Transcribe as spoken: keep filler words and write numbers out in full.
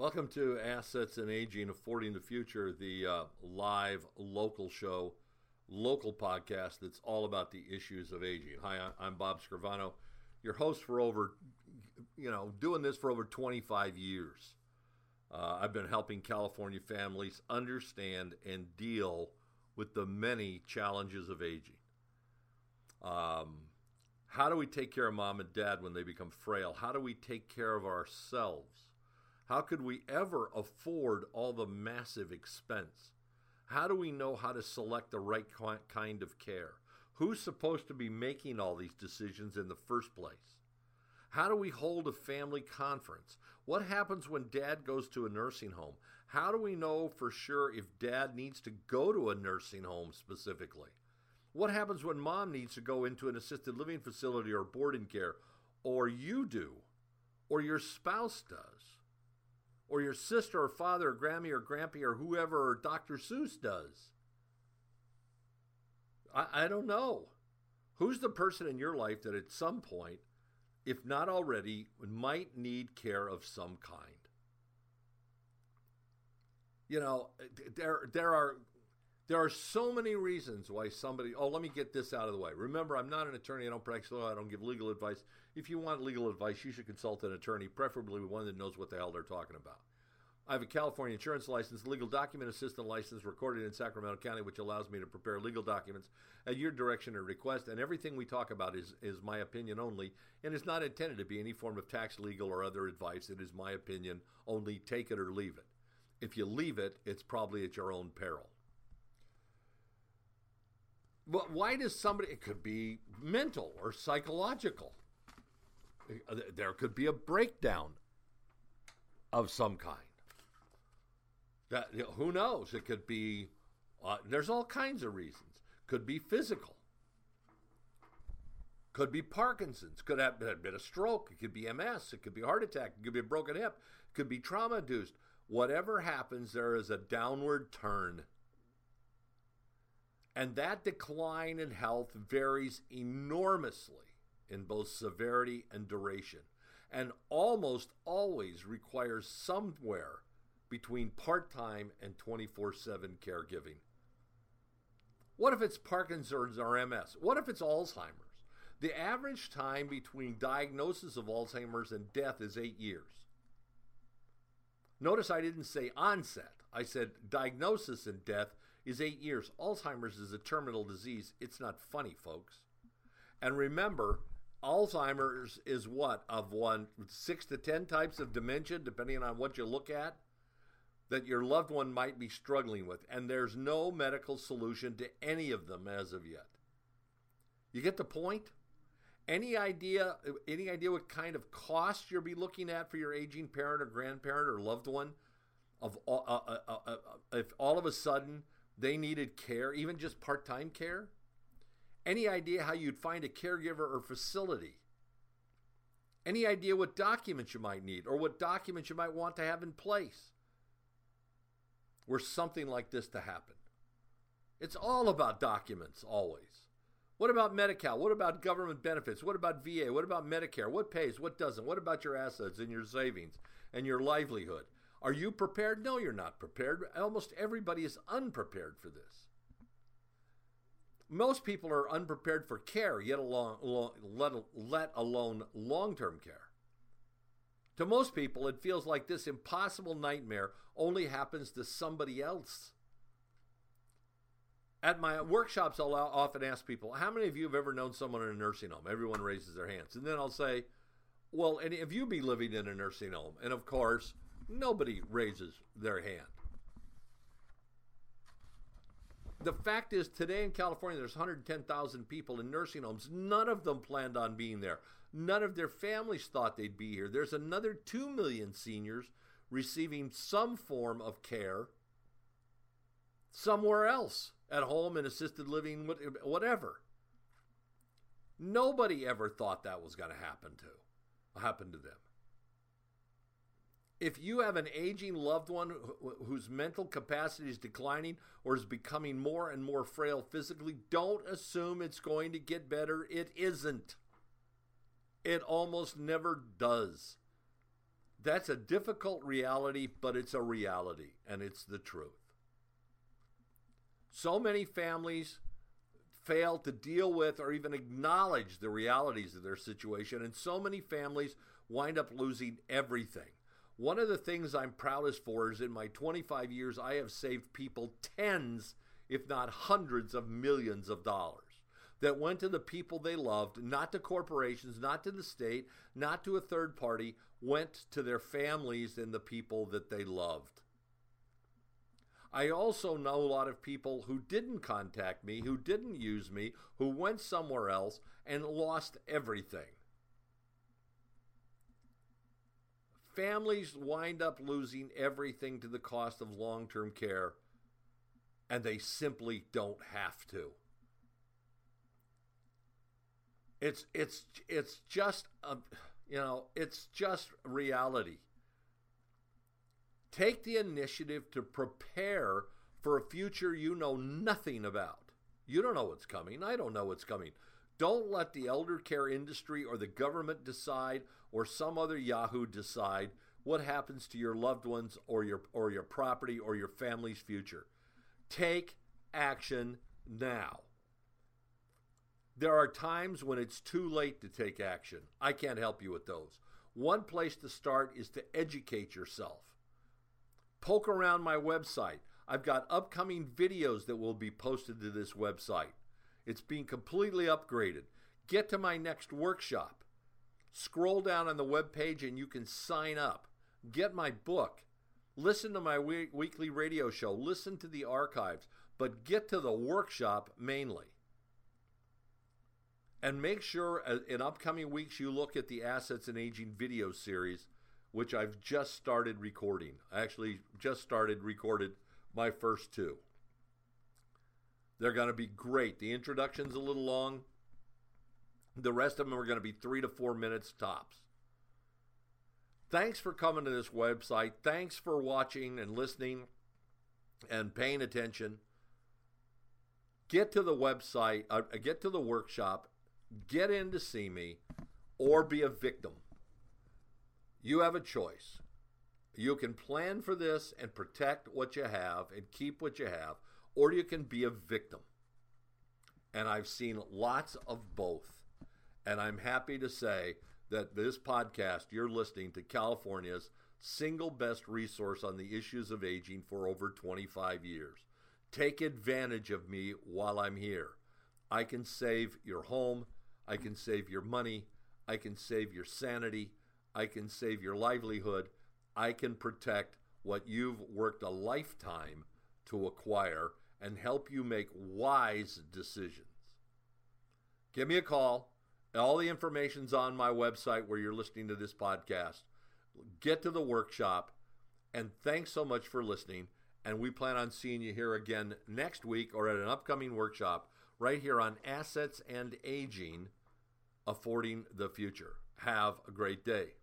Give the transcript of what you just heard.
Welcome to Assets and Aging, Affording the Future, the uh, live local show, local podcast that's all about the issues of aging. Hi, I'm Bob Scrivano, your host for over, you know, doing this for over twenty-five years. Uh, I've been helping California families understand and deal with the many challenges of aging. Um, how do we take care of mom and dad when they become frail? How do we take care of ourselves? How could we ever afford all the massive expense? How do we know how to select the right kind of care? Who's supposed to be making all these decisions in the first place? How do we hold a family conference? What happens when dad goes to a nursing home? How do we know for sure if dad needs to go to a nursing home specifically? What happens when mom needs to go into an assisted living facility or boarding care, or you do, or your spouse does? Or your sister or father or Grammy or Grampy or whoever or Doctor Seuss does. I, I don't know. Who's the person in your life that at some point, if not already, might need care of some kind? You know, there there are there are so many reasons why somebody, oh, let me get this out of the way. Remember, I'm not an attorney. I don't practice law. I don't give legal advice. If you want legal advice, you should consult an attorney, preferably one that knows what the hell they're talking about. I have a California insurance license, legal document assistant license recorded in Sacramento County, which allows me to prepare legal documents at your direction or request. And everything we talk about is, is my opinion only and is not intended to be any form of tax, legal, or other advice. It is my opinion only. Take it or leave it. If you leave it, it's probably at your own peril. But why does somebody, it could be mental or psychological. There could be a breakdown of some kind. That, you know, who knows? It could be, uh, there's all kinds of reasons. Could be physical. Could be Parkinson's. Could have been a stroke. It could be M S. It could be a heart attack. It could be a broken hip. It could be trauma-induced. Whatever happens, there is a downward turn. And that decline in health varies enormously in both severity and duration, and almost always requires somewhere between part-time and twenty-four seven caregiving. What if it's Parkinson's or M S? What if it's Alzheimer's? The average time between diagnosis of Alzheimer's and death is eight years. Notice I didn't say onset. I said diagnosis and death is eight years. Alzheimer's is a terminal disease. It's not funny, folks. And remember, Alzheimer's is what? Of one, six to ten types of dementia, depending on what you look at, that your loved one might be struggling with. And there's no medical solution to any of them as of yet. You get the point? Any idea, any idea what kind of cost you'll be looking at for your aging parent or grandparent or loved one? Of uh, uh, uh, uh, if all of a sudden they needed care, even just part-time care? Any idea how you'd find a caregiver or facility? Any idea what documents you might need or what documents you might want to have in place were something like this to happen? It's all about documents, always. What about Medi-Cal? What about government benefits? What about V A? What about Medicare? What pays? What doesn't? What about your assets and your savings and your livelihood? Are you prepared? No, you're not prepared. Almost everybody is unprepared for this. Most people are unprepared for care, yet alone, let, let alone long-term care. To most people, it feels like this impossible nightmare only happens to somebody else. At my workshops, I'll often ask people, how many of you have ever known someone in a nursing home? Everyone raises their hands. And then I'll say, well, any of you be living in a nursing home? And of course, nobody raises their hand. The fact is, today in California, there's one hundred ten thousand people in nursing homes. None of them planned on being there. None of their families thought they'd be here. There's another two million seniors receiving some form of care somewhere else, at home, in assisted living, whatever. Nobody ever thought that was going to happen to, happen to them. If you have an aging loved one whose mental capacity is declining or is becoming more and more frail physically, don't assume it's going to get better. It isn't. It almost never does. That's a difficult reality, but it's a reality, and it's the truth. So many families fail to deal with or even acknowledge the realities of their situation, and so many families wind up losing everything. One of the things I'm proudest for is in my twenty-five years, I have saved people tens, if not hundreds of millions of dollars that went to the people they loved, not to corporations, not to the state, not to a third party, went to their families and the people that they loved. I also know a lot of people who didn't contact me, who didn't use me, who went somewhere else and lost everything. Families wind up losing everything to the cost of long-term care, and they simply don't have to. It's it's it's just a, you know, it's just reality. Take the initiative to prepare for a future you know nothing about. You don't know what's coming. I don't know what's coming. Don't let the elder care industry or the government decide or some other yahoo decide what happens to your loved ones or your or your property or your family's future. Take action now. There are times when it's too late to take action. I can't help you with those. One place to start is to educate yourself. Poke around my website. I've got upcoming videos that will be posted to this website. It's being completely upgraded. Get to my next workshop. Scroll down on the webpage and you can sign up. Get my book. Listen to my we- weekly radio show. Listen to the archives. But get to the workshop mainly. And make sure in upcoming weeks you look at the Assets and Aging video series, which I've just started recording. I actually just started recorded my first two. They're going to be great. The introduction's a little long. The rest of them are going to be three to four minutes tops. Thanks for coming to this website. Thanks for watching and listening and paying attention. Get to the website, uh, get to the workshop, get in to see me, or be a victim. You have a choice. You can plan for this and protect what you have and keep what you have, or you can be a victim. And I've seen lots of both. And I'm happy to say that this podcast, you're listening to California's single best resource on the issues of aging for over twenty-five years. Take advantage of me while I'm here. I can save your home. I can save your money. I can save your sanity. I can save your livelihood. I can protect what you've worked a lifetime to acquire and help you make wise decisions. Give me a call. All the information's on my website where you're listening to this podcast. Get to the workshop. And thanks so much for listening. And we plan on seeing you here again next week or at an upcoming workshop right here on Assets and Aging, Affording the Future. Have a great day.